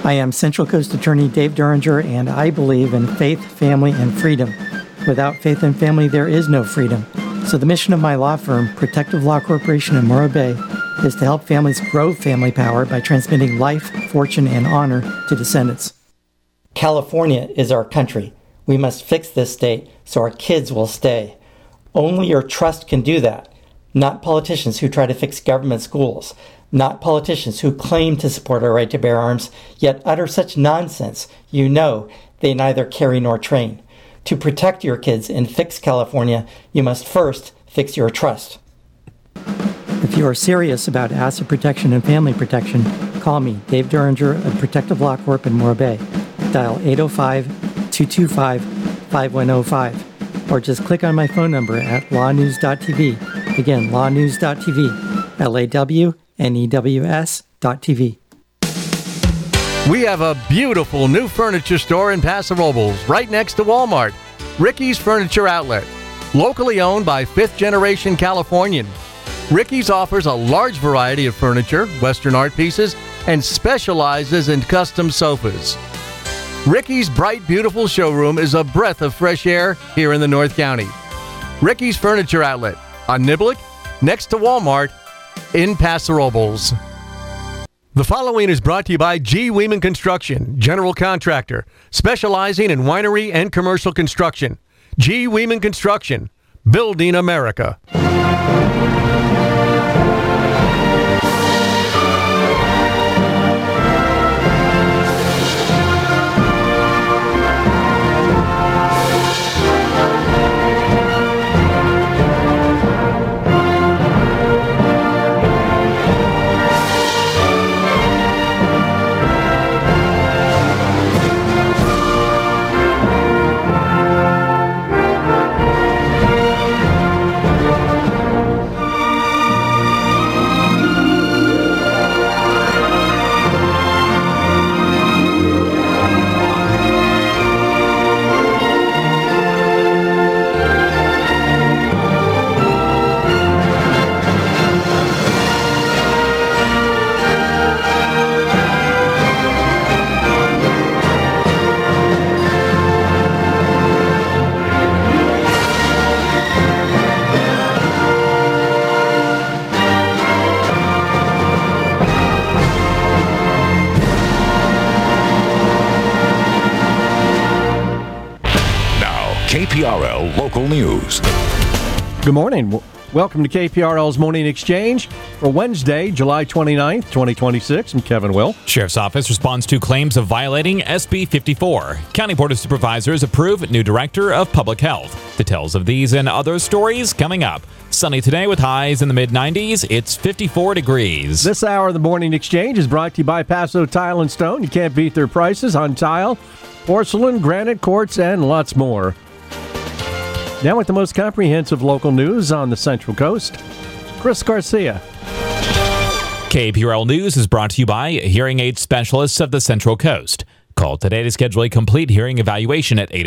I am Central Coast Attorney Dave Duringer, and I believe in faith, family, and freedom. Without faith and family, there is no freedom. So the mission of my law firm, Protective Law Corporation in Morro Bay, is to help families grow family power by transmitting life, fortune, and honor to descendants. California is our country. We must fix this state so our kids will stay. Only your trust can do that, not politicians who try to fix government schools, not politicians who claim to support our right to bear arms, yet utter such nonsense you know they neither carry nor train. To protect your kids and fix California, you must first fix your trust. If you are serious about asset protection and family protection, call me, Dave Duringer of Protective Law Corp in Morro Bay. Dial 805-225-5105, or just click on my phone number at lawnews.tv. Again, lawnews.tv, LAWNEWS.tv. We have a beautiful new furniture store in Paso Robles, right next to Walmart. Ricky's Furniture Outlet, locally owned by fifth-generation Californian. Ricky's offers a large variety of furniture, Western art pieces, and specializes in custom sofas. Ricky's bright, beautiful showroom is a breath of fresh air here in the North County. Ricky's Furniture Outlet on Niblick, next to Walmart in Paso Robles. The following is brought to you by G. Weeman Construction, general contractor, specializing in winery and commercial construction. G. Weeman Construction, building America. KPRL Local News. Good morning. Welcome to KPRL's Morning Exchange for Wednesday, July 29th, 2026. I'm Kevin Will. Sheriff's Office responds to claims of violating SB 54. County Board of Supervisors approve new Director of Public Health. Details of these and other stories coming up. Sunny today with highs in the mid-90s. It's 54 degrees. This hour of the Morning Exchange is brought to you by Paso Tile and Stone. You can't beat their prices on tile, porcelain, granite, quartz, and lots more. Now with the most comprehensive local news on the Central Coast, Chris Garcia. KPRL News is brought to you by Hearing Aid Specialists of the Central Coast. Call today to schedule a complete hearing evaluation at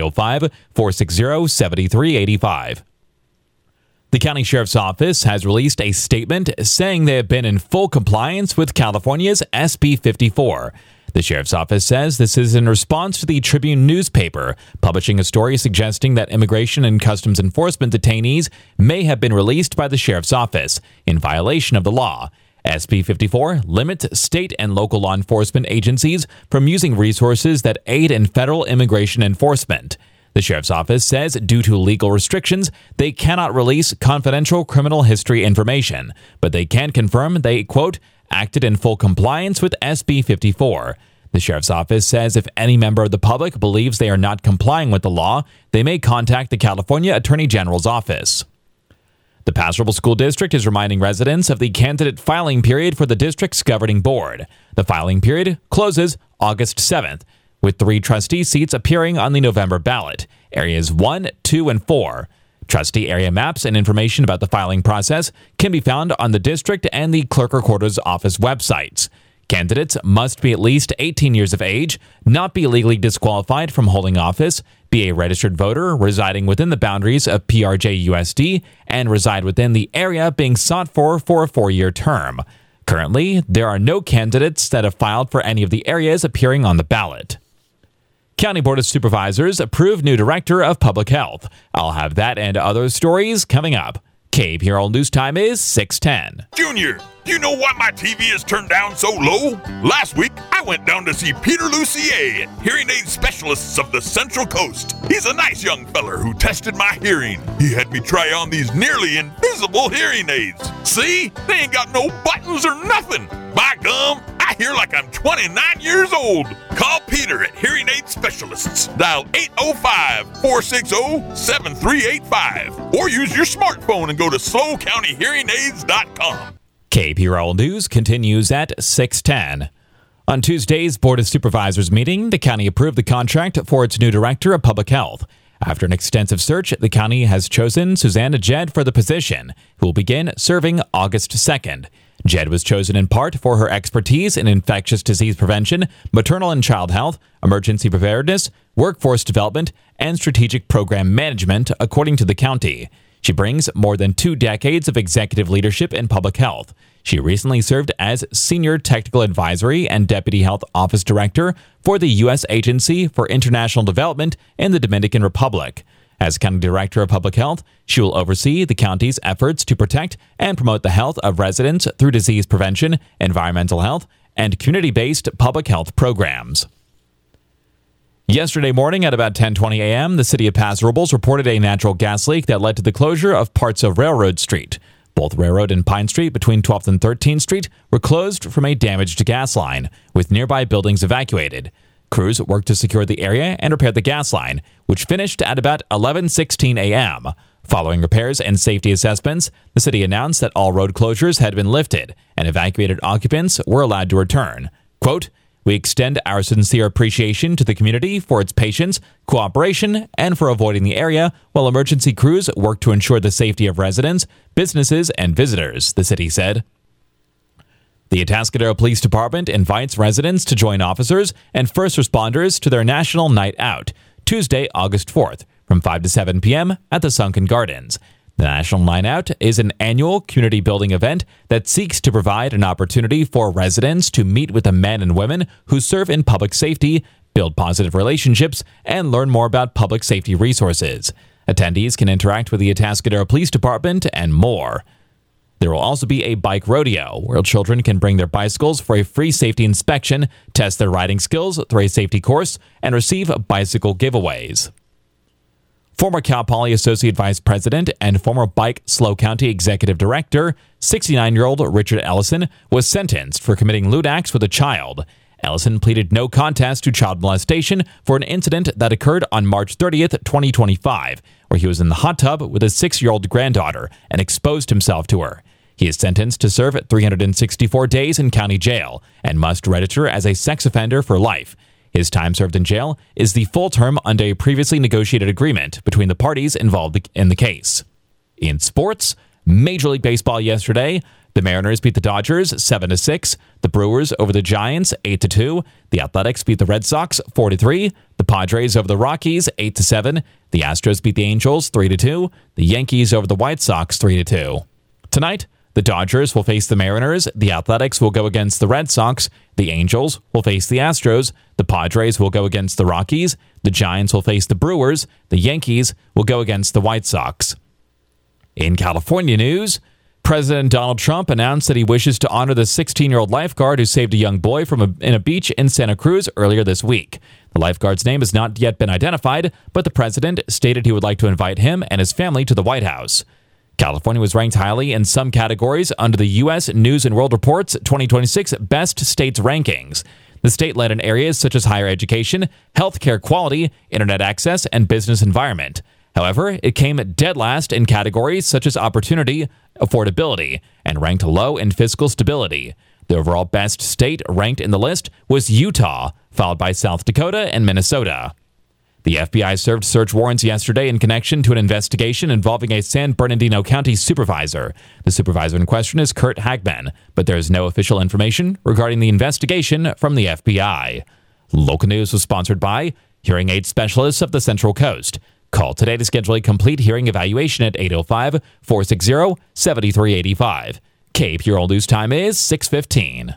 805-460-7385. The County Sheriff's Office has released a statement saying they have been in full compliance with California's SB 54. The Sheriff's Office says this is in response to the Tribune newspaper publishing a story suggesting that Immigration and Customs Enforcement detainees may have been released by the Sheriff's Office in violation of the law. SB 54 limits state and local law enforcement agencies from using resources that aid in federal immigration enforcement. The Sheriff's Office says due to legal restrictions, they cannot release confidential criminal history information, but they can confirm they, quote, acted in full compliance with SB 54. The Sheriff's Office says if any member of the public believes they are not complying with the law, they may contact the California Attorney General's office. The Paso Robles School District is reminding residents of the candidate filing period for the district's governing board. The filing period closes August 7th, with 3 trustee seats appearing on the November ballot, areas 1, 2, and 4. Trustee area maps and information about the filing process can be found on the district and the clerk recorder's office websites. Candidates must be at least 18 years of age, not be legally disqualified from holding office, be a registered voter residing within the boundaries of PRJ USD, and reside within the area being sought for a 4-year term. Currently, there are no candidates that have filed for any of the areas appearing on the ballot. County Board of Supervisors approved new Director of Public Health. I'll have that and other stories coming up. Cape Herald News Time is 6:10. Junior, do you know why my TV is turned down so low? Last week, I went down to see Peter Lucier at Hearing Aid Specialists of the Central Coast. He's a nice young feller who tested my hearing. He had me try on these nearly invisible hearing aids. See? They ain't got no buttons or nothing. By gum, I hear like I'm 29 years old. Call Peter at Hearing Aid Specialists. Dial 805-460-7385. Or use your smartphone and go to SlowCountyHearingAids.com. KPRL News continues at 6:10. On Tuesday's Board of Supervisors meeting, the county approved the contract for its new Director of Public Health. After an extensive search, the county has chosen Susanna Jed for the position, who will begin serving August 2nd. Jed was chosen in part for her expertise in infectious disease prevention, maternal and child health, emergency preparedness, workforce development, and strategic program management, according to the county. She brings more than 2 decades of executive leadership in public health. She recently served as Senior Technical Advisory and Deputy Health Office Director for the U.S. Agency for International Development in the Dominican Republic. As County Director of Public Health, she will oversee the county's efforts to protect and promote the health of residents through disease prevention, environmental health, and community-based public health programs. Yesterday morning at about 10:20 a.m., the city of Paso Robles reported a natural gas leak that led to the closure of parts of Railroad Street. Both Railroad and Pine Street between 12th and 13th Street were closed from a damaged gas line, with nearby buildings evacuated. Crews worked to secure the area and repair the gas line, which finished at about 11:16 a.m. Following repairs and safety assessments, the city announced that all road closures had been lifted and evacuated occupants were allowed to return. Quote, "We extend our sincere appreciation to the community for its patience, cooperation, and for avoiding the area while emergency crews work to ensure the safety of residents, businesses, and visitors," the city said. The Atascadero Police Department invites residents to join officers and first responders to their National Night Out, Tuesday, August 4th, from 5 to 7 p.m. at the Sunken Gardens. The National Night Out is an annual community-building event that seeks to provide an opportunity for residents to meet with the men and women who serve in public safety, build positive relationships, and learn more about public safety resources. Attendees can interact with the Atascadero Police Department and more. There will also be a bike rodeo, where children can bring their bicycles for a free safety inspection, test their riding skills through a safety course, and receive bicycle giveaways. Former Cal Poly Associate Vice President and former Bike Slow County Executive Director, 69-year-old Richard Ellison, was sentenced for committing lewd acts with a child. Ellison pleaded no contest to child molestation for an incident that occurred on March 30th, 2025, where he was in the hot tub with his 6-year-old granddaughter and exposed himself to her. He is sentenced to serve 364 days in county jail and must register as a sex offender for life. His time served in jail is the full term under a previously negotiated agreement between the parties involved in the case. In sports, Major League Baseball yesterday, the Mariners beat the Dodgers 7-6, the Brewers over the Giants 8-2, the Athletics beat the Red Sox 4-3, the Padres over the Rockies 8-7, the Astros beat the Angels 3-2, the Yankees over the White Sox 3-2. Tonight, the Dodgers will face the Mariners, the Athletics will go against the Red Sox, the Angels will face the Astros, the Padres will go against the Rockies, the Giants will face the Brewers, the Yankees will go against the White Sox. In California news, President Donald Trump announced that he wishes to honor the 16-year-old lifeguard who saved a young boy in a beach in Santa Cruz earlier this week. The lifeguard's name has not yet been identified, but the president stated he would like to invite him and his family to the White House. California was ranked highly in some categories under the U.S. News & World Report's 2026 Best States rankings. The state led in areas such as higher education, healthcare quality, internet access, and business environment. However, it came dead last in categories such as opportunity, affordability, and ranked low in fiscal stability. The overall best state ranked in the list was Utah, followed by South Dakota and Minnesota. The FBI served search warrants yesterday in connection to an investigation involving a San Bernardino County supervisor. The supervisor in question is Kurt Hagman, but there is no official information regarding the investigation from the FBI. Local news was sponsored by Hearing Aid Specialists of the Central Coast. Call today to schedule a complete hearing evaluation at 805-460-7385. KPRL News Time is 6:15.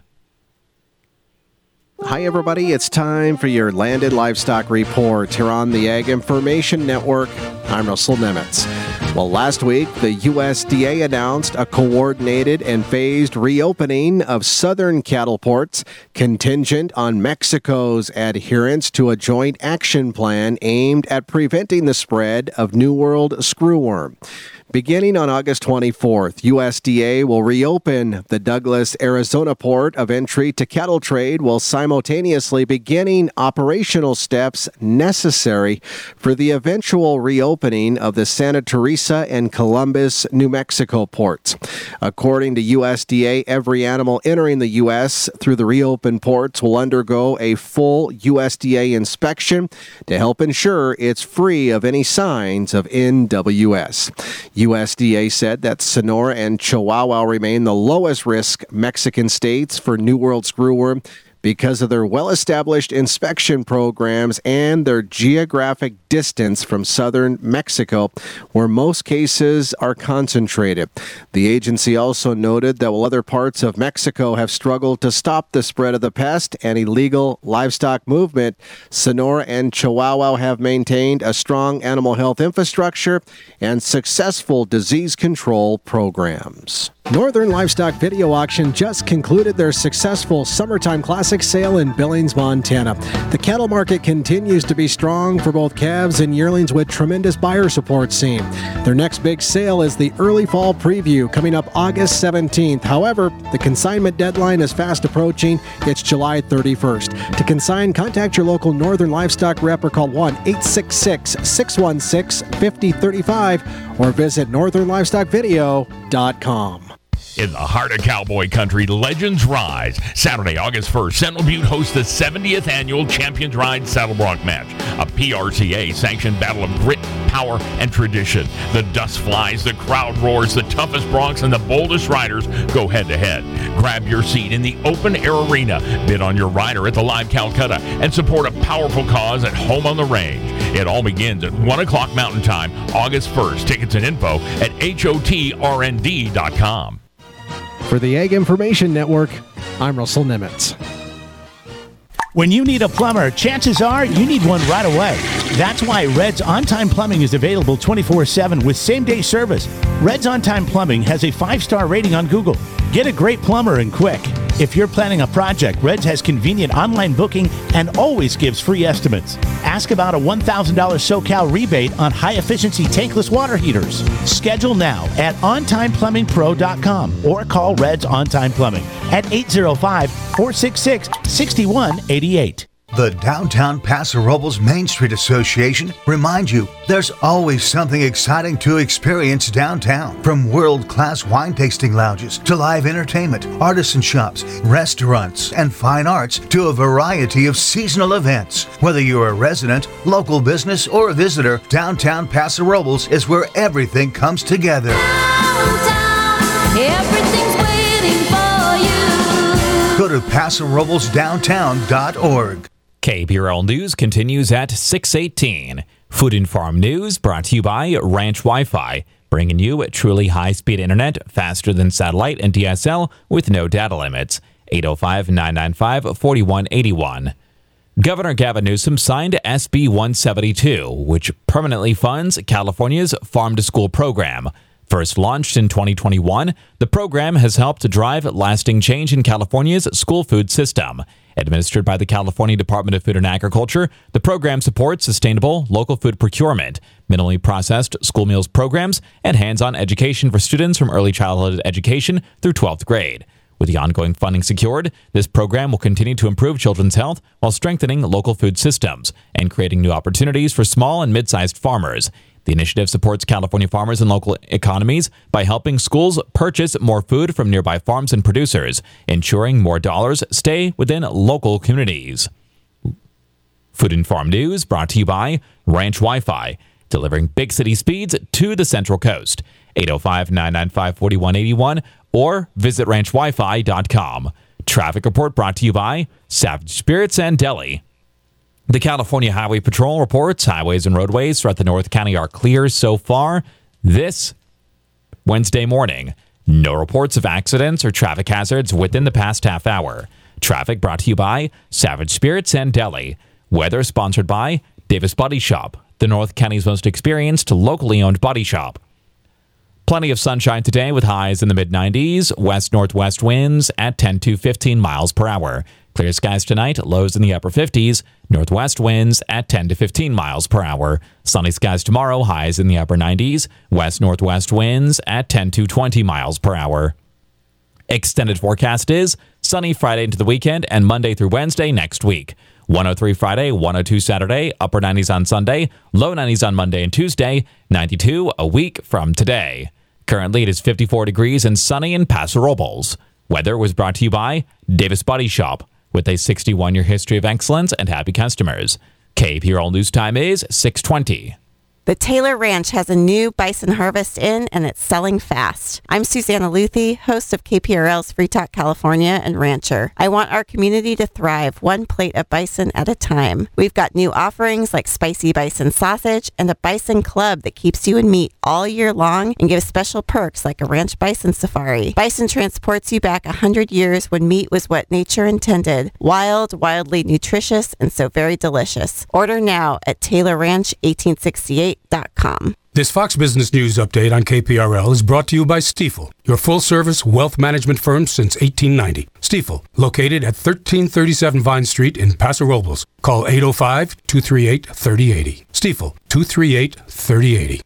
Hi, everybody. It's time for your Landed Livestock Report here on the Ag Information Network. I'm Russell Nemitz. Well, last week, the USDA announced a coordinated and phased reopening of southern cattle ports contingent on Mexico's adherence to a joint action plan aimed at preventing the spread of New World screwworm. Beginning on August 24th, USDA will reopen the Douglas, Arizona port of entry to cattle trade while simultaneously beginning operational steps necessary for the eventual reopening of the Santa Teresa and Columbus, New Mexico ports. According to USDA, every animal entering the U.S. through the reopened ports will undergo a full USDA inspection to help ensure it's free of any signs of NWS. USDA said that Sonora and Chihuahua remain the lowest risk Mexican states for New World screwworm because of their well-established inspection programs and their geographic distance from southern Mexico, where most cases are concentrated. The agency also noted that while other parts of Mexico have struggled to stop the spread of the pest and illegal livestock movement, Sonora and Chihuahua have maintained a strong animal health infrastructure and successful disease control programs. Northern Livestock Video Auction just concluded their successful Summertime Classic sale in Billings, Montana. The cattle market continues to be strong for both calves and yearlings with tremendous buyer support seen. Their next big sale is the early fall preview coming up August 17th. However, the consignment deadline is fast approaching. It's July 31st. To consign, contact your local Northern Livestock rep or call 1-866-616-5035 or visit northernlivestockvideo.com. In the heart of cowboy country, legends rise. Saturday, August 1st, Sentinel Butte hosts the 70th annual Champions Ride Saddle Bronc match, a PRCA-sanctioned battle of grit, power, and tradition. The dust flies, the crowd roars, the toughest broncs and the boldest riders go head-to-head. Grab your seat in the open-air arena, bid on your rider at the Live Calcutta, and support a powerful cause at home on the range. It all begins at 1 o'clock Mountain Time, August 1st. Tickets and info at hotrnd.com. For the Ag Information Network, I'm Russell Nemitz. When you need a plumber, chances are you need one right away. That's why Red's On-Time Plumbing is available 24/7 with same-day service. Red's On-Time Plumbing has a 5-star rating on Google. Get a great plumber and quick. If you're planning a project, Red's has convenient online booking and always gives free estimates. Ask about a $1,000 SoCal rebate on high-efficiency tankless water heaters. Schedule now at ontimeplumbingpro.com or call Red's On-Time Plumbing at 805-466-6188. The Downtown Paso Robles Main Street Association reminds you there's always something exciting to experience downtown. From world-class wine tasting lounges to live entertainment, artisan shops, restaurants, and fine arts to a variety of seasonal events. Whether you're a resident, local business, or a visitor, Downtown Paso Robles is where everything comes together. Downtown, everything's waiting for you. Go to PasoRoblesDowntown.org. KPRL News continues at 6:18. Food and Farm News brought to you by Ranch Wi-Fi, bringing you truly high-speed internet faster than satellite and DSL with no data limits. 805-995-4181. Governor Gavin Newsom signed SB 172, which permanently funds California's Farm-to-School program. First launched in 2021, the program has helped to drive lasting change in California's school food system. Administered by the California Department of Food and Agriculture, the program supports sustainable local food procurement, minimally processed school meals programs, and hands-on education for students from early childhood education through 12th grade. With the ongoing funding secured, this program will continue to improve children's health while strengthening local food systems and creating new opportunities for small and mid-sized farmers. The initiative supports California farmers and local economies by helping schools purchase more food from nearby farms and producers, ensuring more dollars stay within local communities. Food and Farm News brought to you by Ranch Wi-Fi, delivering big city speeds to the Central Coast. 805-995-4181 or visit ranchwifi.com. Traffic report brought to you by Savage Spirits and Deli. The California Highway Patrol reports highways and roadways throughout the North County are clear so far this Wednesday morning. No reports of accidents or traffic hazards within the past half hour. Traffic brought to you by Savage Spirits and Deli. Weather sponsored by Davis Body Shop, the North County's most experienced locally owned body shop. Plenty of sunshine today with highs in the mid-90s, west-northwest winds at 10 to 15 miles per hour. Clear skies tonight, lows in the upper 50s, northwest winds at 10 to 15 miles per hour. Sunny skies tomorrow, highs in the upper 90s, west-northwest winds at 10 to 20 miles per hour. Extended forecast is sunny Friday into the weekend and Monday through Wednesday next week. 103 Friday, 102 Saturday, upper 90s on Sunday, low 90s on Monday and Tuesday, 92 a week from today. Currently, it is 54 degrees and sunny in Paso Robles. Weather was brought to you by Davis Body Shop, with a 61-year history of excellence and happy customers. KPRL News Time is 6:20. The Taylor Ranch has a new bison harvest in, and it's selling fast. I'm Susanna Luthi, host of KPRL's Free Talk California and rancher. I want our community to thrive one plate of bison at a time. We've got new offerings like spicy bison sausage and a bison club that keeps you in meat all year long and gives special perks like a ranch bison safari. Bison transports you back 100 years when meat was what nature intended. Wild, wildly nutritious, and so very delicious. Order now at TaylorRanch1868.com. This Fox Business News update on KPRL is brought to you by Stifel, your full-service wealth management firm since 1890. Stifel, located at 1337 Vine Street in Paso Robles. Call 805-238-3080. Stifel, 238-3080.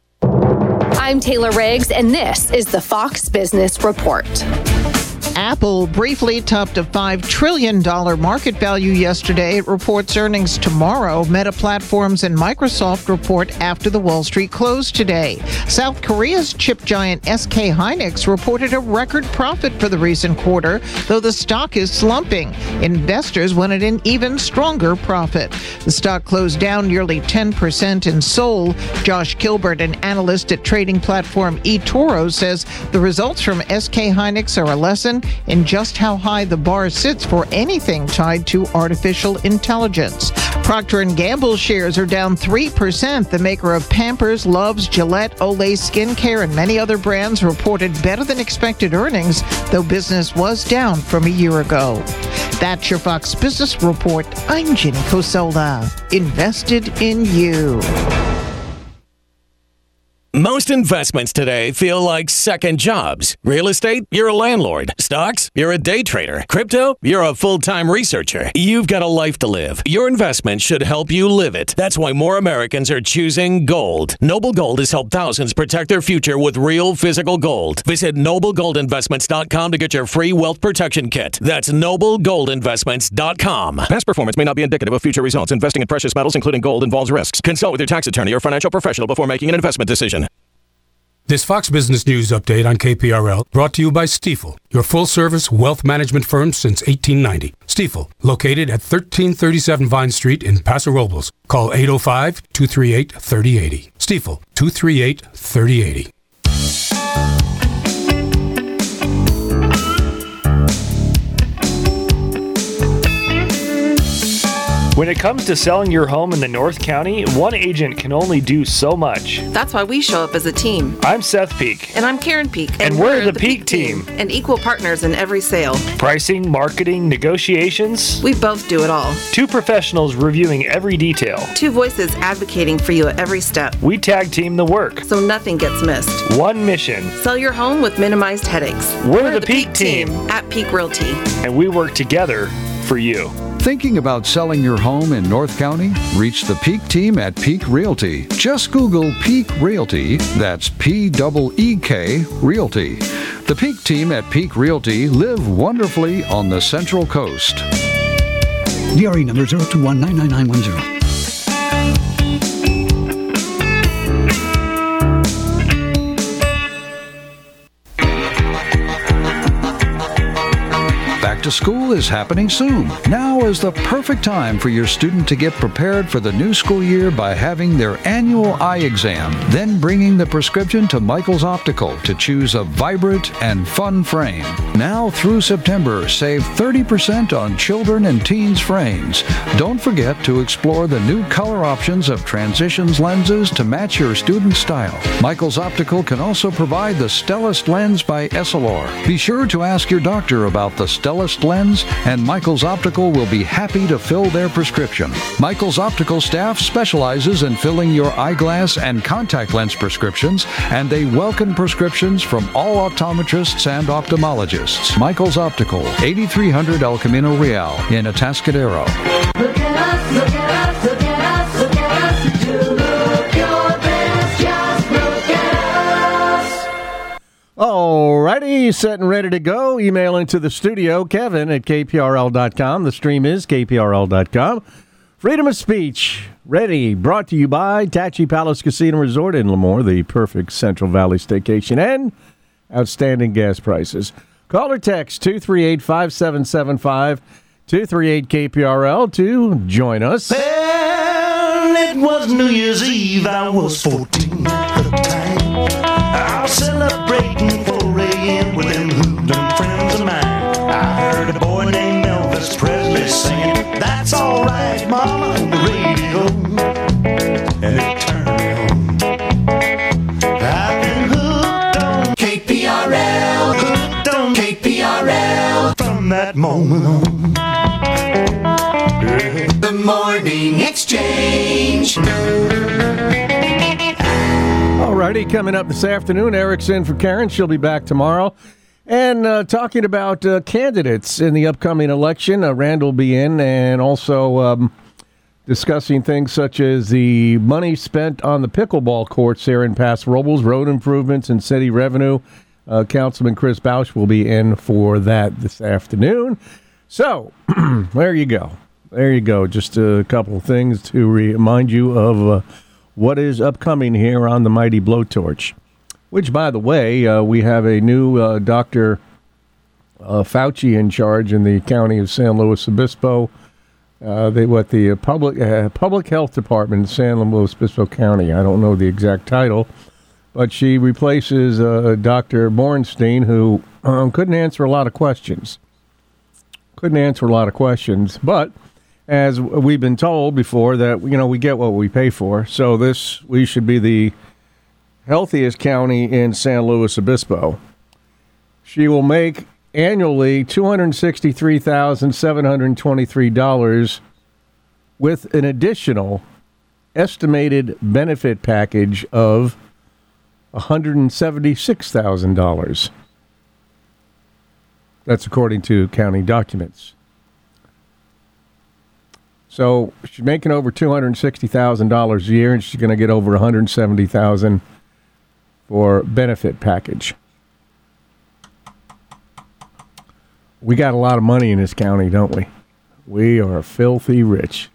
I'm Taylor Riggs, and this is the Fox Business Report. Apple briefly topped a $5 trillion market value yesterday. It reports earnings tomorrow. Meta Platforms and Microsoft report after the Wall Street close today. South Korea's chip giant SK Hynix reported a record profit for the recent quarter, though the stock is slumping. Investors wanted an even stronger profit. The stock closed down nearly 10% in Seoul. Josh Kilbert, an analyst at trading platform eToro, says the results from SK Hynix are a lesson in just how high the bar sits for anything tied to artificial intelligence. Procter & Gamble shares are down 3%. The maker of Pampers, Luvs, Gillette, Olay Skincare, and many other brands reported better than expected earnings, though business was down from a year ago. That's your Fox Business Report. I'm Jenny Cosola. Invested in you. Most investments today feel like second jobs. Real estate, you're a landlord. Stocks, you're a day trader. Crypto, you're a full-time researcher. You've got a life to live. Your investment should help you live it. That's why more Americans are choosing gold. Noble Gold has helped thousands protect their future with real physical gold. Visit NobleGoldInvestments.com to get your free wealth protection kit. That's NobleGoldInvestments.com. Past performance may not be indicative of future results. Investing in precious metals, including gold, involves risks. Consult with your tax attorney or financial professional before making an investment decision. This Fox Business News update on KPRL brought to you by Stifel, your full-service wealth management firm since 1890. Stifel, located at 1337 Vine Street in Paso Robles. Call 805-238-3080. Stifel, 238-3080. When it comes to selling your home in the North County, one agent can only do so much. That's why we show up as a team. I'm Seth Peak. And I'm Karen Peak. And we're the Peak team. And equal partners in every sale. Pricing, marketing, negotiations. We both do it all. Two professionals reviewing every detail. Two voices advocating for you at every step. We tag team the work, so nothing gets missed. One mission. Sell your home with minimized headaches. We're the Peak team at Peak Realty. And we work together for you. Thinking about selling your home in North County? Reach the Peak team at Peak Realty. Just Google Peak Realty. That's P-E-E-K Realty. The Peak team at Peak Realty live wonderfully on the Central Coast. DRE number 021-99910. to school is happening soon. Now is the perfect time for your student to get prepared for the new school year by having their annual eye exam, then bringing the prescription to Michael's Optical to choose a vibrant and fun frame. Now through September, save 30% on children and teens frames. Don't forget to explore the new color options of Transitions lenses to match your student's style. Michael's Optical can also provide the Stellest lens by Essilor. Be sure to ask your doctor about the Stellest lens, and Michael's Optical will be happy to fill their prescription. Michael's Optical staff specializes in filling your eyeglass and contact lens prescriptions, and they welcome prescriptions from all optometrists and ophthalmologists. Michael's Optical, 8300 El Camino Real in Atascadero. Look at us, look at us, look at us, look at us. You look your best, just look at us. Alrighty, set and ready to go. Email into the studio, Kevin at kprl.com. The stream is kprl.com. Freedom of speech, ready. Brought to you by Tachi Palace Casino Resort in Lemoore, the perfect Central Valley staycation, and outstanding gas prices. Call or text 238-5775, 238-KPRL to join us. Well, it was New Year's Eve. I was 14 at the time. I was celebrating 4 a.m. with them hoodlum friends of mine. I heard a boy named Elvis Presley singing, "That's all right, Mama," on the radio, and it turned me on. I've been hooked on KPRL, hooked on KPRL from that moment on. The Morning Exchange. Alrighty, coming up this afternoon, Eric's in for Karen. She'll be back tomorrow. And talking about candidates in the upcoming election, Rand will be in, and also discussing things such as the money spent on the pickleball courts there in Paso Robles, road improvements and city revenue. Councilman Chris Bausch will be in for that this afternoon. So, there you go. There you go. Just a couple of things to remind you of what is upcoming here on the Mighty Blowtorch. Which, by the way, we have a new Dr. Fauci in charge in the county of San Luis Obispo. The public health department in San Luis Obispo County. I don't know the exact title, but she replaces Dr. Bornstein, who couldn't answer a lot of questions. But as we've been told before, that we get what we pay for. So we should be the healthiest county in San Luis Obispo. She will make annually $263,723 with an additional estimated benefit package of $176,000. That's according to county documents. So she's making over $260,000 a year, and she's going to get over $170,000 for benefit package. We got a lot of money in this county, don't we? We are filthy rich.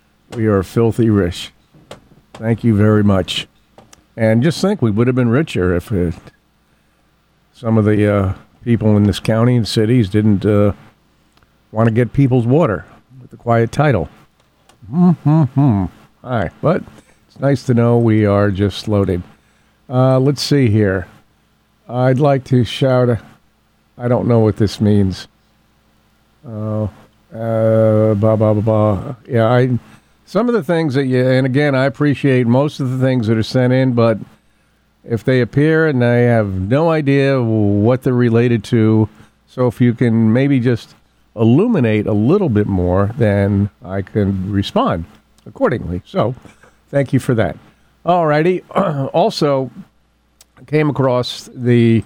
Thank you very much. And just think, we would have been richer if some of the people in this county and cities didn't want to get people's water with the quiet title. All right, but it's nice to know we are just loaded. Let's see here. I'd like to shout. I don't know what this means. Blah, blah, blah, blah. Yeah, some of the things that and again, I appreciate most of the things that are sent in, but if they appear and I have no idea what they're related to, so if you can maybe just illuminate a little bit more, then I can respond accordingly. So, thank you for that. All righty. Also, came across we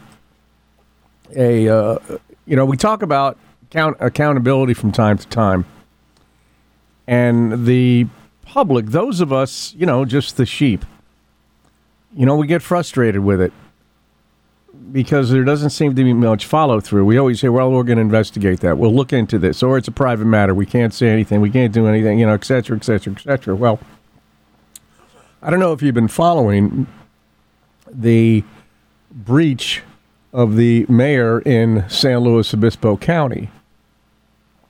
talk about accountability from time to time. And the public, those of us, just the sheep, we get frustrated with it because there doesn't seem to be much follow through. We always say, well, we're going to investigate that. We'll look into this. Or it's a private matter. We can't say anything. We can't do anything, et cetera, et cetera, et cetera. Well, I don't know if you've been following the breach of the mayor in San Luis Obispo County.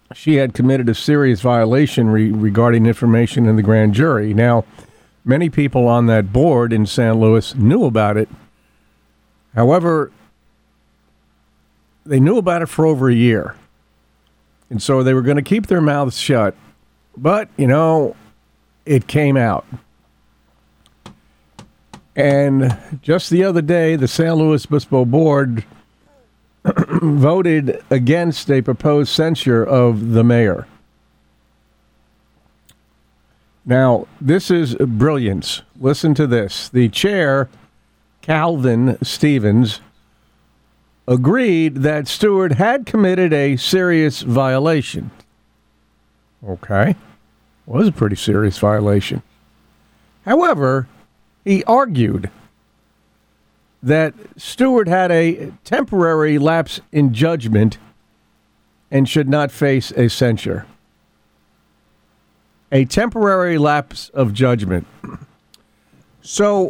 she had committed a serious violation regarding information in the grand jury. Now, many people on that board in San Luis knew about it. However, they knew about it for over a year. And so they were going to keep their mouths shut. But, it came out. And just the other day, the San Luis Obispo board voted against a proposed censure of the mayor. Now, this is brilliance. Listen to this. The chair, Calvin Stevens, agreed that Stewart had committed a serious violation. Okay. Was a pretty serious violation. However, he argued that Stewart had a temporary lapse in judgment and should not face a censure. A temporary lapse of judgment. So,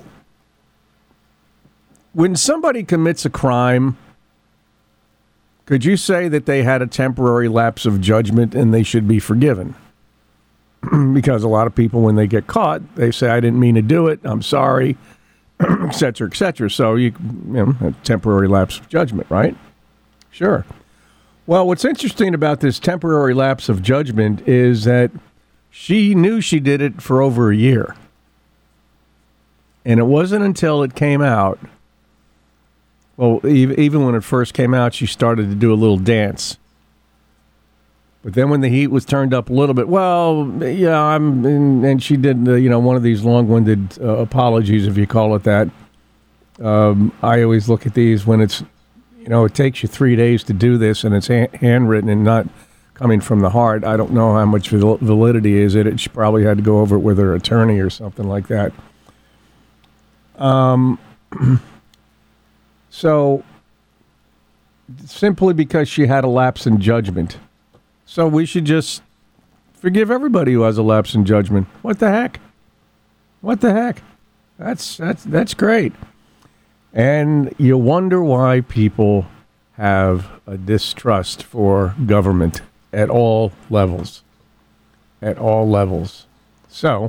when somebody commits a crime, could you say that they had a temporary lapse of judgment and they should be forgiven? Because a lot of people, when they get caught, they say, I didn't mean to do it, I'm sorry, et cetera, et cetera. So, you a temporary lapse of judgment, right? Sure. Well, what's interesting about this temporary lapse of judgment is that she knew she did it for over a year. And it wasn't until it came out, well, even when it first came out, she started to do a little dance. But then when the heat was turned up a little bit, and she did, one of these long-winded apologies, if you call it that. I always look at these when it's, it takes you 3 days to do this, and it's handwritten and not coming from the heart. I don't know how much validity is it. She probably had to go over it with her attorney or something like that. So, simply because she had a lapse in judgment. So we should just forgive everybody who has a lapse in judgment. What the heck? What the heck? That's great. And you wonder why people have a distrust for government at all levels. At all levels. So,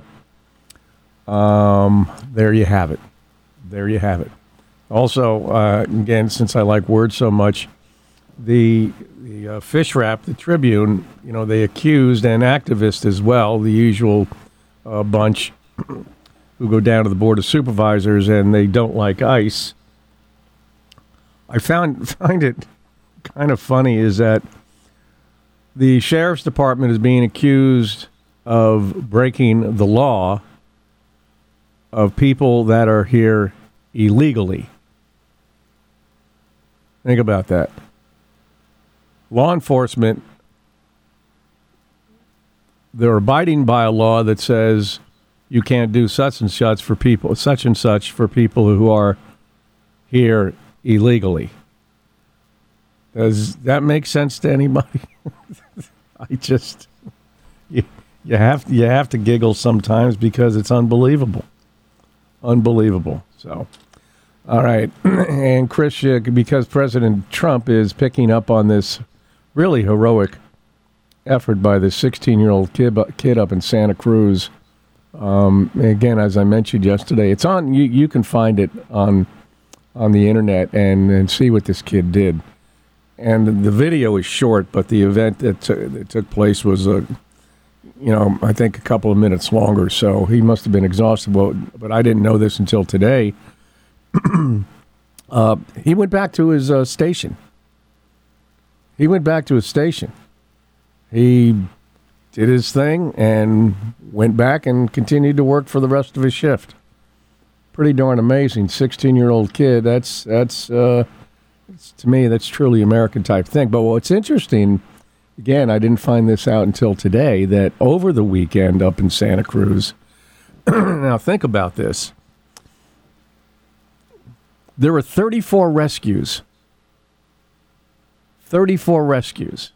there you have it. There you have it. Also, again, since I like words so much, the fish wrap, the Tribune, they accused an activist as well, the usual bunch who go down to the Board of Supervisors and they don't like ICE. I find it kind of funny is that the Sheriff's Department is being accused of breaking the law of people that are here illegally. Think about that. Law enforcement, they're abiding by a law that says you can't do such and such for people who are here illegally. Does that make sense to anybody? You have to giggle sometimes because it's unbelievable. Unbelievable. So, all right. And Chris, because President Trump is picking up on this really heroic effort by this 16-year-old kid up in Santa Cruz. Again, as I mentioned yesterday, it's on. You can find it on the internet and see what this kid did. And the video is short, but the event that took place was I think a couple of minutes longer. So he must have been exhausted. But I didn't know this until today. He went back to his station. He did his thing and went back and continued to work for the rest of his shift. Pretty darn amazing. 16-year-old kid. That's to me, that's truly American type thing. But what's interesting, again, I didn't find this out until today, that over the weekend up in Santa Cruz, now think about this. There were 34 rescues. 34 rescues.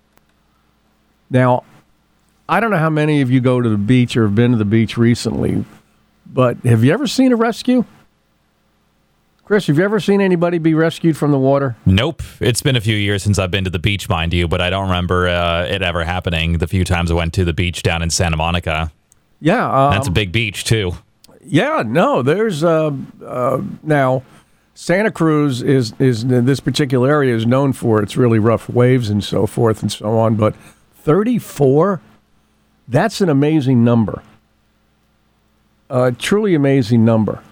Now, I don't know how many of you go to the beach or have been to the beach recently, but have you ever seen a rescue? Chris, have you ever seen anybody be rescued from the water? Nope. It's been a few years since I've been to the beach, mind you, but I don't remember it ever happening the few times I went to the beach down in Santa Monica. Yeah. That's a big beach, too. Yeah, no, there's now Santa Cruz is this particular area is known for its really rough waves and so forth and so on, but 34, that's an amazing number. Truly amazing number.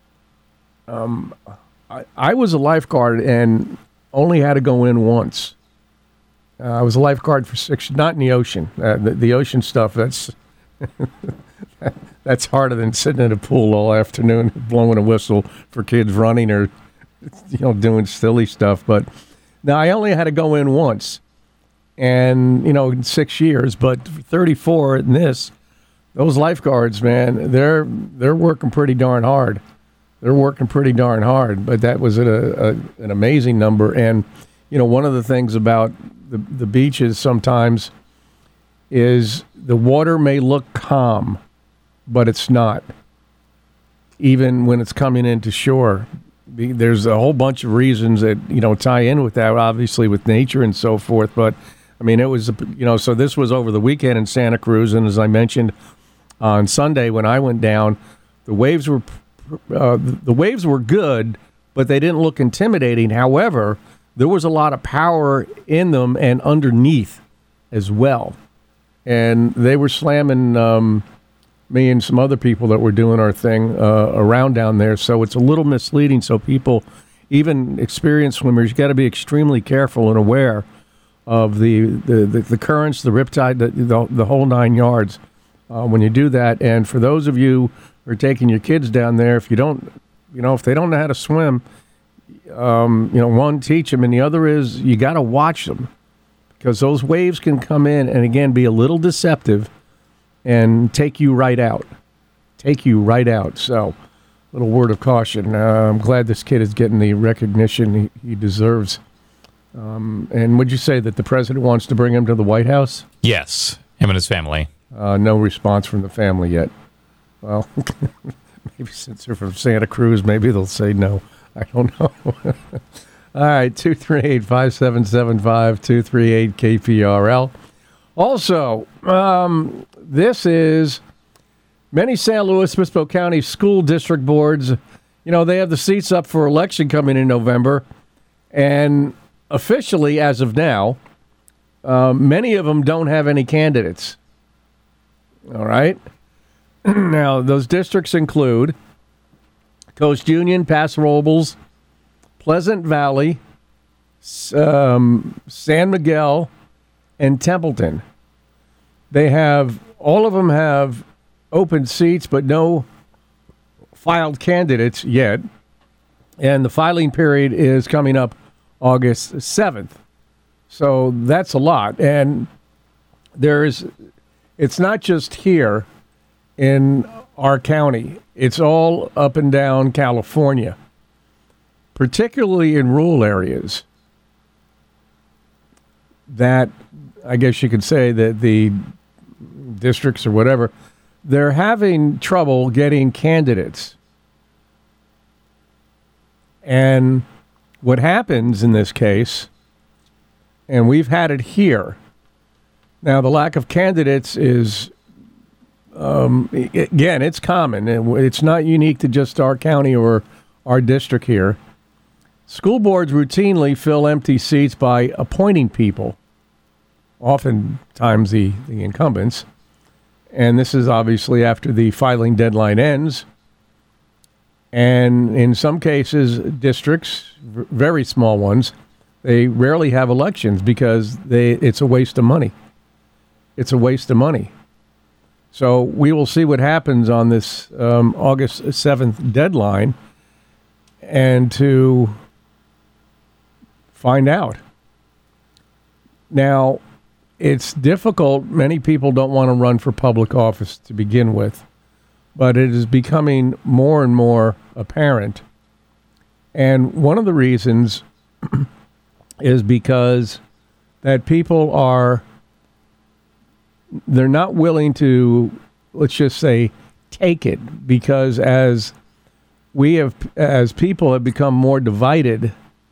I was a lifeguard and only had to go in once. I was a lifeguard for 6, not in the ocean. The ocean stuff, that's that's harder than sitting in a pool all afternoon blowing a whistle for kids running or doing silly stuff. But now I only had to go in once, and in 6 years. But 34 in this, those lifeguards, man, they're working pretty darn hard. They're working pretty darn hard. But that was an amazing number. And one of the things about the beaches sometimes is the water may look calm, but it's not. Even when it's coming into shore, there's a whole bunch of reasons that tie in with that, obviously with nature and so forth. But I mean, it was so this was over the weekend in Santa Cruz, and as I mentioned on Sunday when I went down, the waves were good, but they didn't look intimidating. However, there was a lot of power in them and underneath as well, and they were slamming me and some other people that were doing our thing around down there. So it's a little misleading. So people, even experienced swimmers, you got to be extremely careful and aware of the currents, the riptide, the whole 9 yards when you do that. And for those of you who are taking your kids down there, if you don't, if they don't know how to swim, one, teach them, and the other is you got to watch them, because those waves can come in and again be a little deceptive and take you right out. So, little word of caution. I'm glad this kid is getting the recognition he deserves. And would you say that the president wants to bring him to the White House? Yes, him and his family. No response from the family yet. Well, maybe since they're from Santa Cruz, maybe they'll say no. I don't know. All right, 238-5775, 238-KPRL. Also, this is many San Luis Obispo County school district boards. They have the seats up for election coming in November. And officially, as of now, many of them don't have any candidates. All right? Now, those districts include Coast Union, Paso Robles, Pleasant Valley, San Miguel, and Templeton. All of them have open seats, but no filed candidates yet. And the filing period is coming up August 7th. So that's a lot. And it's not just here in our county. It's all up and down California, particularly in rural areas that I guess you could say that the districts or whatever, they're having trouble getting candidates. And what happens in this case, and we've had it here, now the lack of candidates is, again, it's common. It's not unique to just our county or our district here. School boards routinely fill empty seats by appointing people, oftentimes the incumbents. And this is obviously after the filing deadline ends. And in some cases, districts, very small ones, they rarely have elections because it's a waste of money. It's a waste of money. So we will see what happens on this August 7th deadline and to find out. Now, it's difficult. Many people don't want to run for public office to begin with, but it is becoming more and more apparent. And one of the reasons is because that people they're not willing to, let's just say, take it, because as we have, as people, have become more divided,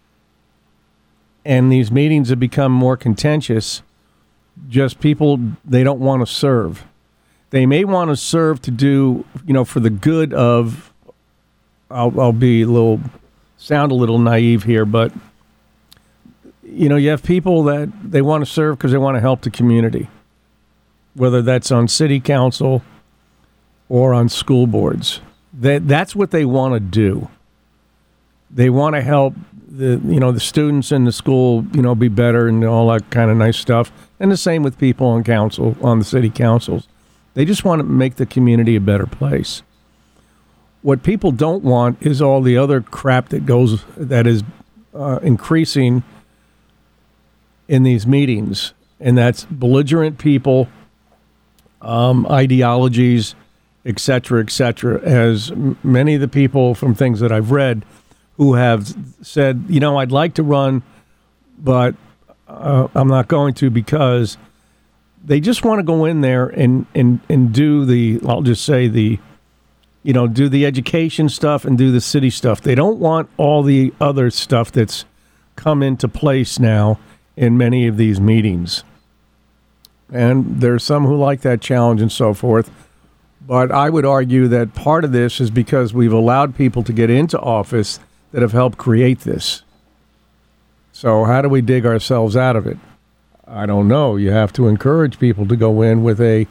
and these meetings have become more contentious. Just people, they don't want to serve. They may want to serve to do, for the good of, I'll be sound a little naive here, but, you have people that they want to serve because they want to help the community, whether that's on city council or on school boards. That's what they want to do. They want to help the students in the school, be better and all that kind of nice stuff. And the same with people on the city councils. They just want to make the community a better place. What people don't want is all the other crap that is increasing in these meetings, and that's belligerent people, ideologies, et cetera, as many of the people from things that I've read who have said, I'd like to run, but I'm not going to, because they just want to go in there and do I'll just say do the education stuff and do the city stuff. They don't want all the other stuff that's come into place now in many of these meetings. And there's some who like that challenge and so forth. But I would argue that part of this is because we've allowed people to get into office that have helped create this. So how do we dig ourselves out of it? I don't know. You have to encourage people to go in with a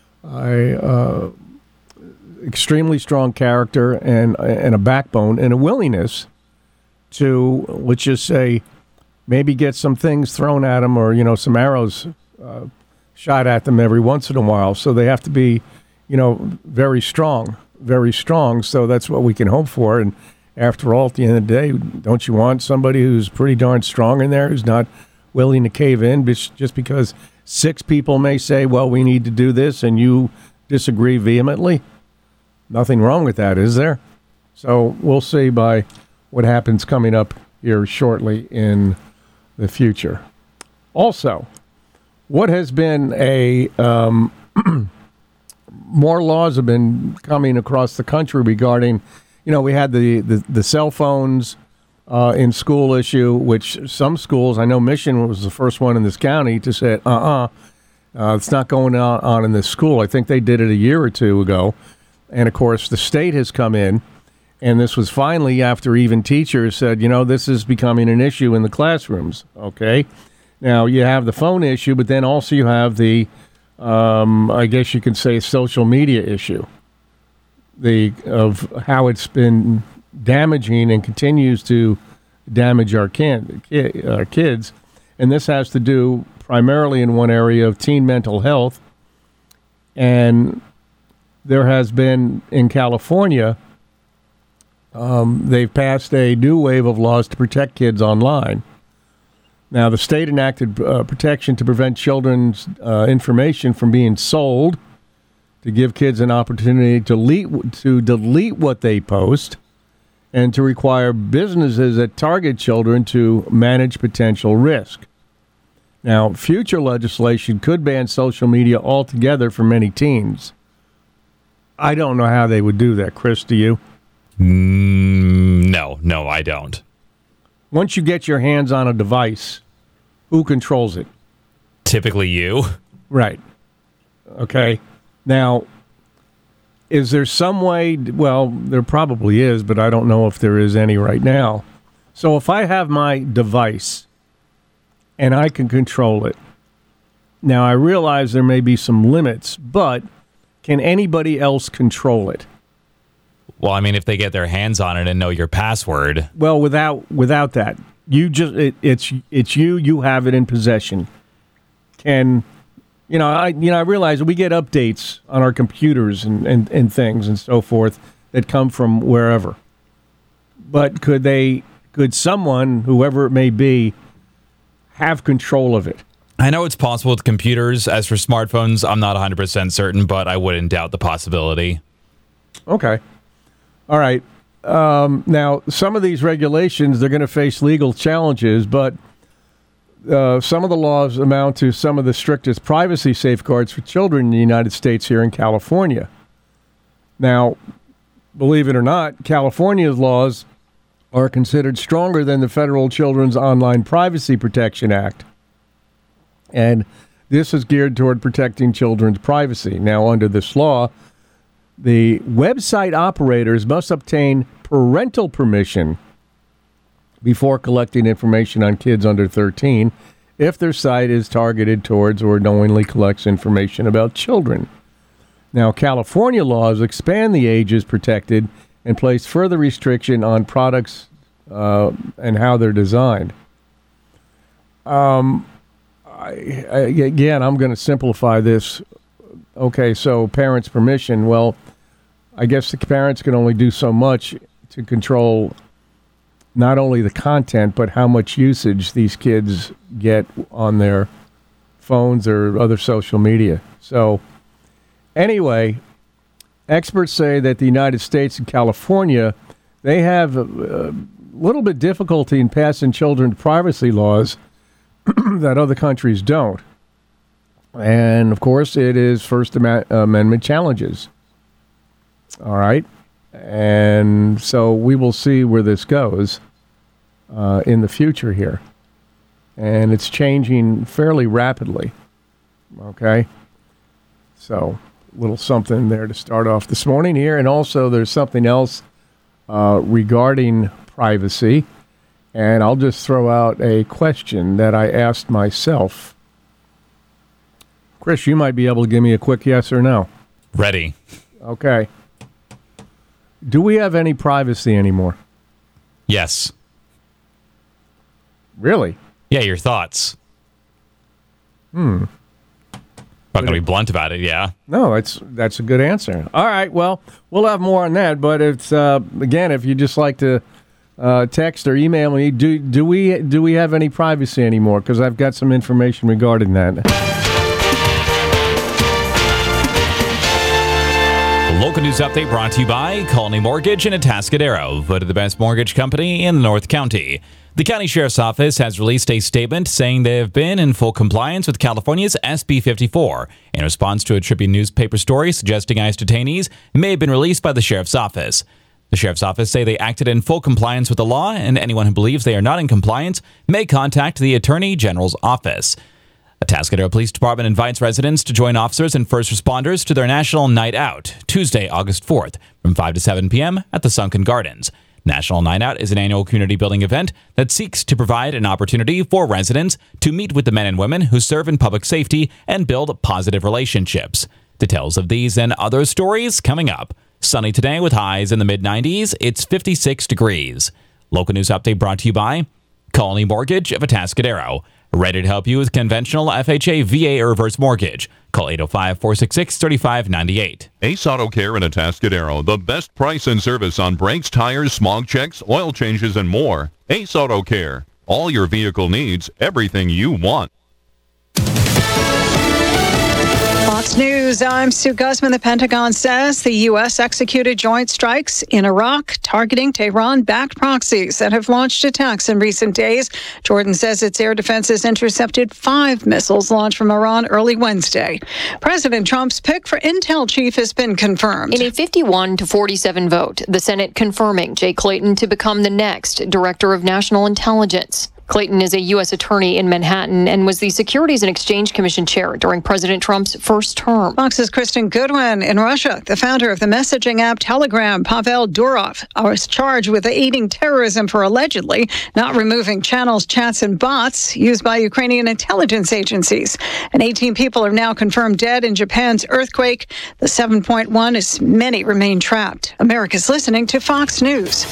extremely strong character and a backbone and a willingness to, let's just say, maybe get some things thrown at them or, some arrows shot at them every once in a while. So they have to be, very strong. So that's what we can hope for. And after all, at the end of the day, don't you want somebody who's pretty darn strong in there, who's not willing to cave in just because 6 people may say, well, we need to do this, and you disagree vehemently? Nothing wrong with that, is there? So we'll see by what happens coming up here shortly in the future. Also, what has been more laws have been coming across the country regarding, we had the cell phones in school issue, which some schools, I know Mission was the first one in this county to say, it's not going on in this school. I think they did it a year or two ago. And, of course, the state has come in, and this was finally after even teachers said, this is becoming an issue in the classrooms, okay? Now, you have the phone issue, but then also you have the, I guess you could say, social media issue, of how it's been damaging and continues to damage our kids. And this has to do primarily in one area of teen mental health. And there has been, in California, they've passed a new wave of laws to protect kids online. Now, the state enacted protection to prevent children's information from being sold, to give kids an opportunity to delete what they post, and to require businesses that target children to manage potential risk. Now, future legislation could ban social media altogether for many teens. I don't know how they would do that. Chris, do you? No, I don't. Once you get your hands on a device, who controls it? Typically you. Right. Okay. Now, is there some way? Well, there probably is, but I don't know if there is any right now. So if I have my device and I can control it, now I realize there may be some limits, but can anybody else control it? Well, I mean, if they get their hands on it and know your password. Well, without that, you just it's you have it in possession. I realize we get updates on our computers and things and so forth that come from wherever. But could someone, whoever it may be, have control of it? I know it's possible with computers. As for smartphones, I'm not 100% certain, but I wouldn't doubt the possibility. Okay. All right. Now, some of these regulations, they're going to face legal challenges, but some of the laws amount to some of the strictest privacy safeguards for children in the United States here in California. Now, believe it or not, California's laws are considered stronger than the federal Children's Online Privacy Protection Act. And this is geared toward protecting children's privacy. Now, under this law, the website operators must obtain parental permission before collecting information on kids under 13 if their site is targeted towards or knowingly collects information about children. Now, California laws expand the ages protected and place further restriction on products and how they're designed. Again, I'm going to simplify this. Okay, so parents' permission. Well, I guess the parents can only do so much to control not only the content, but how much usage these kids get on their phones or other social media. So, anyway, experts say that the United States and California, they have a little bit difficulty in passing children's privacy laws that other countries don't. And, of course, it is First Amendment challenges. All right? And so we will see where this goes in the future here. And it's changing fairly rapidly. Okay? So, a little something there to start off this morning here. And also there's something else regarding privacy. And I'll just throw out a question that I asked myself. Chris, you might be able to give me a quick yes or no. Ready. Okay. Do we have any privacy anymore? Yes. Really? Yeah, your thoughts. I'm not going to be blunt about it, yeah. No, that's a good answer. All right, well, we'll have more on that, but it's again, if you just like to text or email me, do we have any privacy anymore? Because I've got some information regarding that. Local news update brought to you by Colony Mortgage in Atascadero, voted the best mortgage company in North County. The county sheriff's office has released a statement saying they have been in full compliance with California's SB 54 in response to a Tribune newspaper story suggesting ICE detainees may have been released by the sheriff's office. The sheriff's office say they acted in full compliance with the law, and anyone who believes they are not in compliance may contact the Attorney General's office. The Atascadero Police Department invites residents to join officers and first responders to their National Night Out, Tuesday, August 4th, from 5 to 7 p.m. at the Sunken Gardens. National Night Out is an annual community building event that seeks to provide an opportunity for residents to meet with the men and women who serve in public safety and build positive relationships. Details of these and other stories coming up. Sunny today with highs in the mid-90s. It's 56 degrees. Local news update brought to you by Colony Mortgage of Atascadero. Ready to help you with conventional FHA, VA, or reverse mortgage. Call 805-466-3598. Ace Auto Care in Atascadero. The best price and service on brakes, tires, smog checks, oil changes, and more. Ace Auto Care. All your vehicle needs, everything you want. Fox News, I'm Sue Guzman. The Pentagon says the U.S. executed joint strikes in Iraq targeting Tehran-backed proxies that have launched attacks in recent days. Jordan says its air defenses intercepted 5 missiles launched from Iran early Wednesday. President Trump's pick for Intel chief has been confirmed. In a 51-47 vote, the Senate confirming Jay Clayton to become the next Director of National Intelligence. Clayton is a U.S. attorney in Manhattan and was the Securities and Exchange Commission chair during President Trump's first term. Fox's Kristen Goodwin. In Russia, the founder of the messaging app Telegram, Pavel Durov, was charged with aiding terrorism for allegedly not removing channels, chats, and bots used by Ukrainian intelligence agencies. And 18 people are now confirmed dead in Japan's earthquake. The 7.1 as many remain trapped. America's listening to Fox News.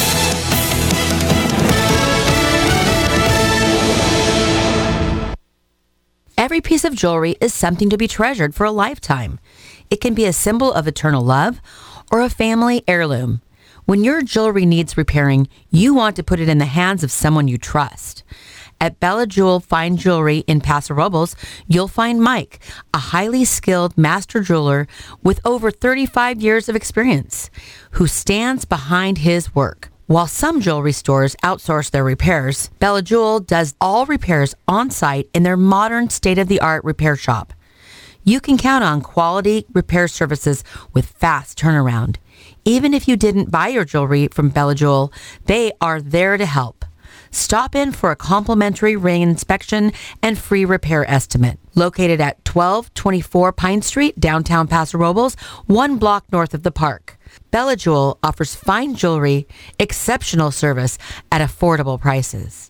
Every piece of jewelry is something to be treasured for a lifetime. It can be a symbol of eternal love or a family heirloom. When your jewelry needs repairing, you want to put it in the hands of someone you trust. At Bella Jewel Fine Jewelry in Paso Robles, you'll find Mike, a highly skilled master jeweler with over 35 years of experience, who stands behind his work. While some jewelry stores outsource their repairs, Bella Jewel does all repairs on site in their modern state-of-the-art repair shop. You can count on quality repair services with fast turnaround. Even if you didn't buy your jewelry from Bella Jewel, they are there to help. Stop in for a complimentary ring inspection and free repair estimate. Located at 1224 Pine Street, downtown Paso Robles, 1 block north of the park. Bella Jewel offers fine jewelry, exceptional service at affordable prices.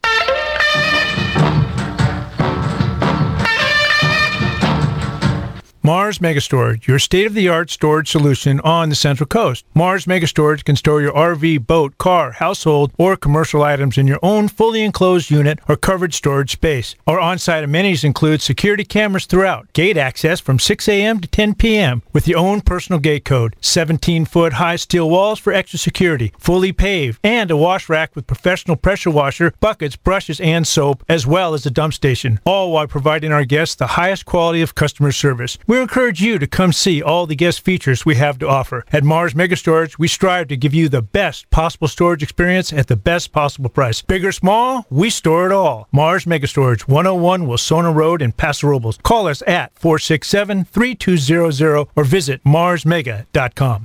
Mars Megastorage, your state-of-the-art storage solution on the Central Coast. Mars Megastorage can store your RV, boat, car, household, or commercial items in your own fully enclosed unit or covered storage space. Our on-site amenities include security cameras throughout, gate access from 6 a.m. to 10 p.m. with your own personal gate code, 17-foot high steel walls for extra security, fully paved, and a wash rack with professional pressure washer, buckets, brushes, and soap, as well as a dump station, all while providing our guests the highest quality of customer service. We encourage you to come see all the guest features we have to offer. At Mars Megastorage, we strive to give you the best possible storage experience at the best possible price. Big or small, we store it all. Mars Megastorage, 101 Wilsona Road in Paso Robles. Call us at 467-3200 or visit marsmega.com.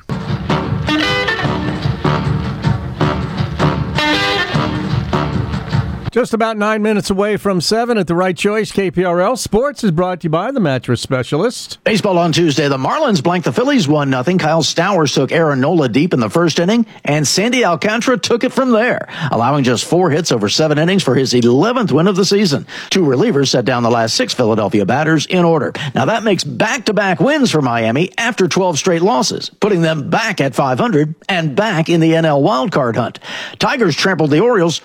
Just about 9 minutes away from 7 at the Right Choice. KPRL Sports is brought to you by the Mattress Specialist. Baseball on Tuesday. The Marlins blanked the Phillies 1-0. Kyle Stowers took Aaron Nola deep in the first inning, and Sandy Alcantara took it from there, allowing just 4 hits over 7 innings for his 11th win of the season. 2 relievers set down the last 6 Philadelphia batters in order. Now that makes back-to-back wins for Miami after 12 straight losses, putting them back at 500 and back in the NL wildcard hunt. Tigers trampled the Orioles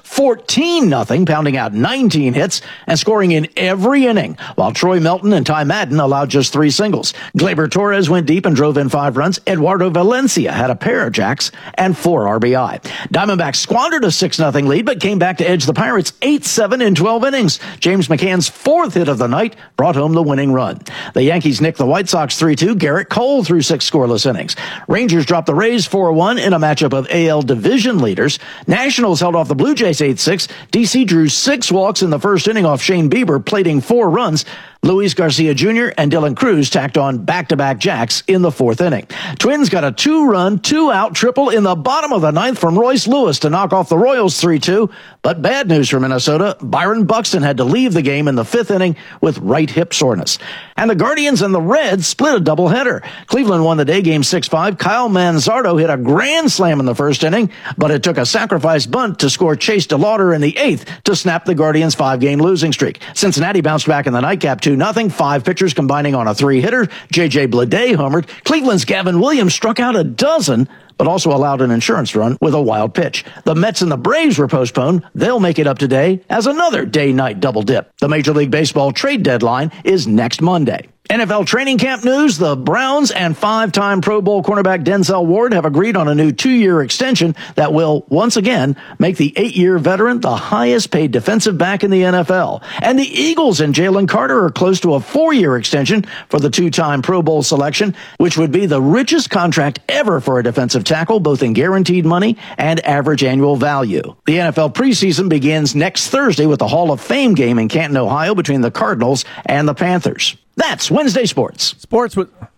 14-0. Pounding out 19 hits and scoring in every inning, while Troy Melton and Ty Madden allowed just 3 singles. Gleyber Torres went deep and drove in 5 runs. Eduardo Valencia had a pair of jacks and 4 RBI. Diamondbacks squandered a 6-0 lead, but came back to edge the Pirates 8-7 in 12 innings. James McCann's 4th hit of the night brought home the winning run. The Yankees nicked the White Sox 3-2. Garrett Cole threw 6 scoreless innings. Rangers dropped the Rays 4-1 in a matchup of AL division leaders. Nationals held off the Blue Jays 8-6. DC drew 6 walks in the first inning off Shane Bieber, plating 4 runs. Luis Garcia Jr. and Dylan Cruz tacked on back-to-back jacks in the 4th inning. Twins got a 2-run, 2-out triple in the bottom of the 9th from Royce Lewis to knock off the Royals 3-2. But bad news for Minnesota. Byron Buxton had to leave the game in the 5th inning with right hip soreness. And the Guardians and the Reds split a doubleheader. Cleveland won the day game 6-5. Kyle Manzardo hit a grand slam in the first inning, but it took a sacrifice bunt to score Chase DeLauder in the 8th to snap the Guardians' 5-game losing streak. Cincinnati bounced back in the nightcap 2-0. 5 pitchers combining on a 3-hitter. J.J. Bleday homered. Cleveland's Gavin Williams struck out a dozen, but also allowed an insurance run with a wild pitch. The Mets and the Braves were postponed. They'll make it up today as another day-night double dip. The Major League Baseball trade deadline is next Monday. NFL training camp news, the Browns and 5-time Pro Bowl cornerback Denzel Ward have agreed on a new 2-year extension that will, once again, make the 8-year veteran the highest-paid defensive back in the NFL. And the Eagles and Jalen Carter are close to a 4-year extension for the 2-time Pro Bowl selection, which would be the richest contract ever for a defensive tackle, both in guaranteed money and average annual value. The NFL preseason begins next Thursday with the Hall of Fame game in Canton, Ohio, between the Cardinals and the Panthers. That's Wednesday Sports. Sports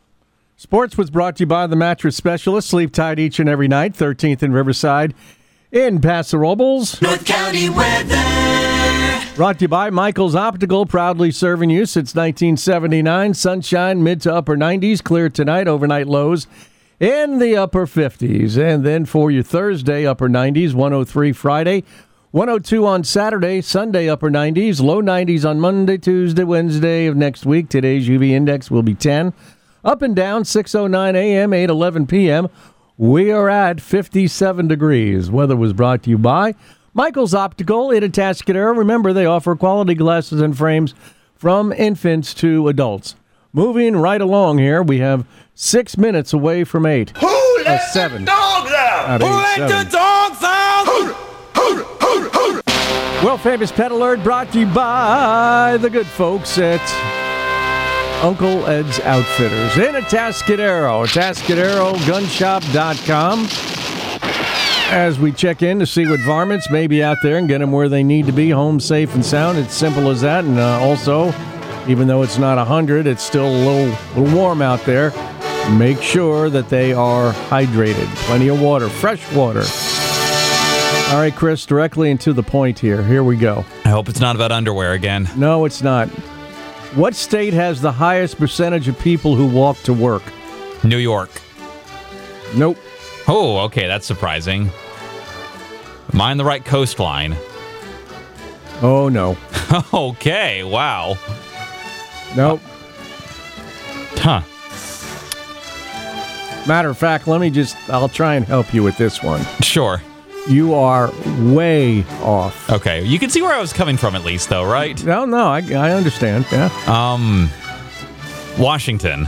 was brought to you by the Mattress Specialist. Sleep tight each and every night. 13th and Riverside in Paso Robles. North County weather. Brought to you by Michael's Optical, proudly serving you since 1979. Sunshine, mid to upper 90s. Clear tonight, overnight lows in the upper 50s. And then for your Thursday, upper 90s, 103 Friday. 102 on Saturday, Sunday upper 90s, low 90s on Monday, Tuesday, Wednesday of next week. Today's UV index will be 10. Up and down, 6:09 a.m., 8:11 p.m. We are at 57 degrees. Weather was brought to you by Michael's Optical in Atascadero. Remember, they offer quality glasses and frames from infants to adults. Moving right along here, we have 6 minutes away from 8. Who let 7 the dogs out? Who let the dogs out? Well, Famous Pet Alert brought to you by the good folks at Uncle Ed's Outfitters in Atascadero. AtascaderoGunshop.com. As we check in to see what varmints may be out there and get them where they need to be, home safe and sound. It's simple as that. And also, Even though it's not 100, it's still a little warm out there. Make sure that they are hydrated. Plenty of water, fresh water. All right, Chris, directly into the point here. Here we go. I hope it's not about underwear again. No, it's not. What state has the highest percentage of people who walk to work? New York. Nope. Oh, okay, that's surprising. Am I on the right coastline? Oh, no. Okay, wow. Nope. Huh. Matter of fact, I'll try and help you with this one. Sure. You are way off. Okay, you can see where I was coming from at least, though, right? No, I understand, yeah. Washington.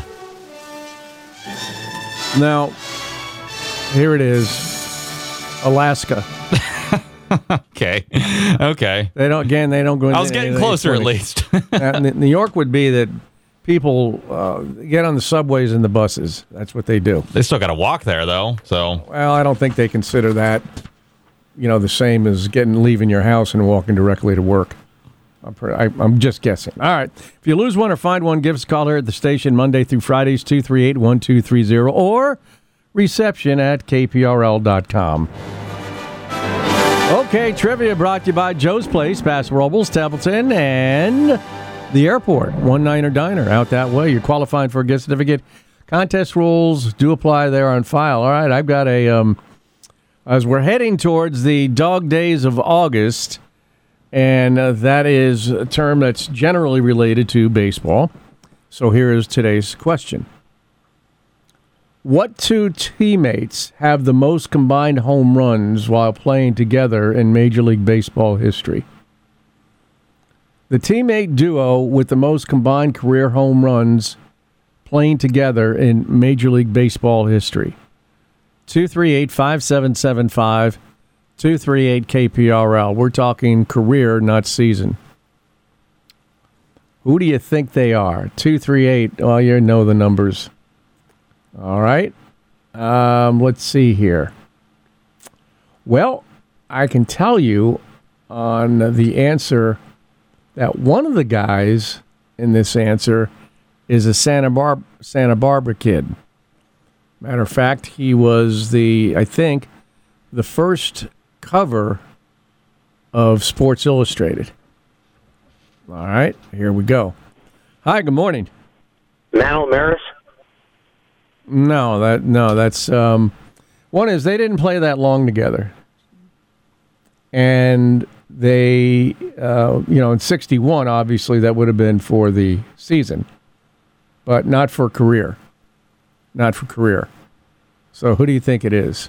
Now, here it is. Alaska. Okay. They don't go into I was getting closer at least. New York would be that people get on the subways and the buses. That's what they do. They still got to walk there, though. So, well, I don't think they consider that, the same as leaving your house and walking directly to work. I'm just guessing. All right. If you lose one or find one, give us a call here at the station Monday through Fridays, 238-1230, or reception@kprl.com. Okay, trivia brought to you by Joe's Place, Paso Robles, Templeton, and the airport. 1-9er Diner out that way. You're qualifying for a gift certificate. Contest rules do apply there on file. All right, I've got as we're heading towards the dog days of August, and that is a term that's generally related to baseball. So here is today's question. What two teammates have the most combined home runs while playing together in Major League Baseball history? The teammate duo with the most combined career home runs playing together in Major League Baseball history. 238-5775, 238-KPRL. We're talking career, not season. Who do you think they are? 238, well, you know the numbers. All right. Let's see here. Well, I can tell you on the answer that one of the guys in this answer is a Santa Barbara kid. Matter of fact, he was I think, the first cover of Sports Illustrated. All right, here we go. Hi, good morning. Mantle Maris? No, that's one is they didn't play that long together, and they, in '61, obviously that would have been for the season, but not for career. So who do you think it is?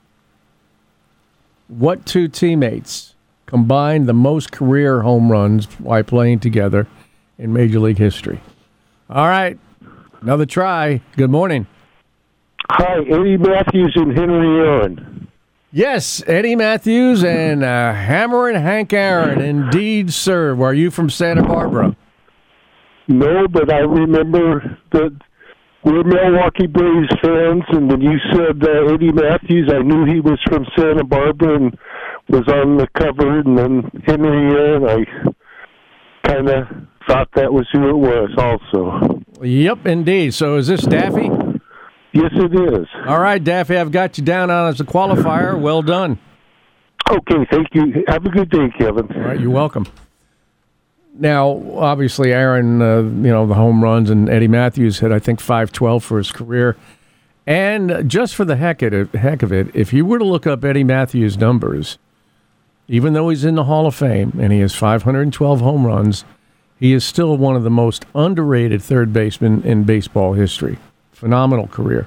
What two teammates combined the most career home runs while playing together in Major League history? All right, another try. Good morning. Hi, Eddie Matthews and Henry Aaron. Yes, Eddie Matthews and Hammer and Hank Aaron. Indeed, sir. Are you from Santa Barbara? No, but I remember that we're Milwaukee Braves fans, and when you said Eddie Matthews, I knew he was from Santa Barbara and was on the cover, and then Henry Aaron, I kind of thought that was who it was also. Yep, indeed. So is this Daffy? Yes, it is. All right, Daffy, I've got you down on as a qualifier. Well done. Okay, thank you. Have a good day, Kevin. All right, you're welcome. Now, obviously, Aaron, the home runs, and Eddie Matthews hit, I think, 512 for his career. And just for the heck of it, if you were to look up Eddie Matthews' numbers, even though he's in the Hall of Fame and he has 512 home runs, he is still one of the most underrated third basemen in baseball history. Phenomenal career.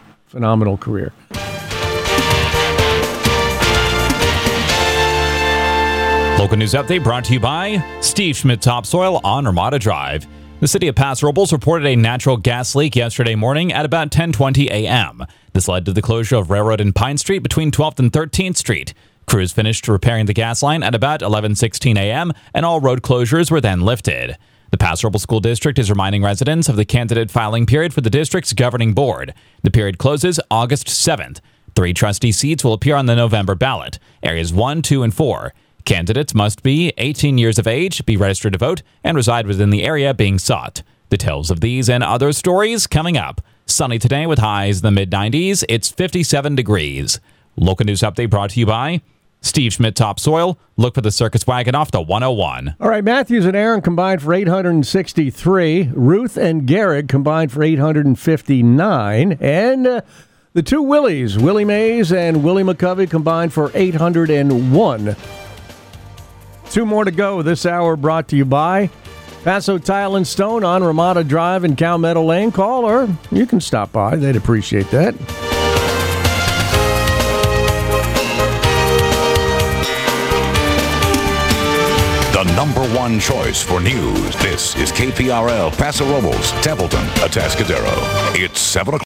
Local news update brought to you by Steve Schmidt Topsoil on Armada Drive. The city of Paso Robles reported a natural gas leak yesterday morning at about 10:20 a.m. This led to the closure of Railroad and Pine Street between 12th and 13th Street. Crews finished repairing the gas line at about 11:16 a.m., and all road closures were then lifted. The Paso Robles School District is reminding residents of the candidate filing period for the district's governing board. The period closes August 7th. 3 trustee seats will appear on the November ballot. Areas 1, 2, and 4. Candidates must be 18 years of age, be registered to vote, and reside within the area being sought. Details of these and other stories coming up. Sunny today with highs in the mid-90s. It's 57 degrees. Local news update brought to you by Steve Schmidt Topsoil. Look for the Circus Wagon off the 101. All right, Matthews and Aaron combined for 863. Ruth and Garrett combined for 859. And the two Willies, Willie Mays and Willie McCovey, combined for 801. Two more to go this hour, brought to you by Paso Tile and Stone on Ramada Drive and Cal Meadow Lane. Call, or you can stop by. They'd appreciate that. The number one choice for news. This is KPRL Paso Robles, Templeton, Atascadero. It's 7 o'clock.